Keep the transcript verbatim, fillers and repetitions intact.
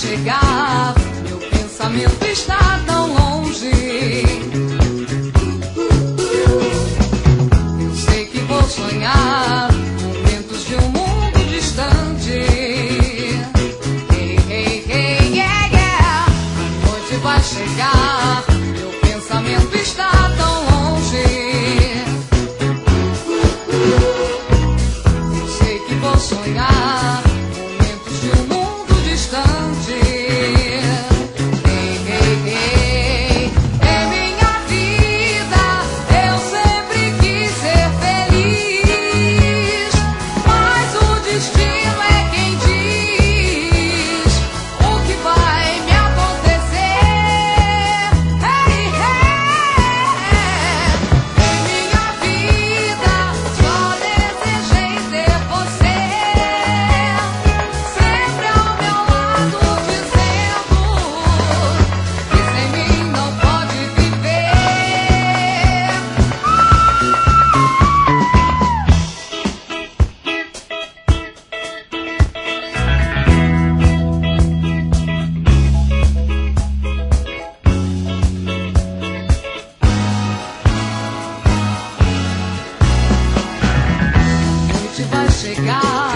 chegar, meu pensamento está tão longe. Eu sei que vou sonhar momentos de um mundo distante. Hey, hey, hey, yeah, yeah. A noite vai chegar, meu pensamento está tão longe. Eu sei que vou sonhar momentos de um mundo distante. Hey, hey, hey. Em minha vida eu sempre quis ser feliz, mas o destino é quem diz o que vai me acontecer. Hey, hey. Em minha vida só desejei ter você sempre ao meu lado, dizendo que sem mim não pode viver. A noite vai chegar,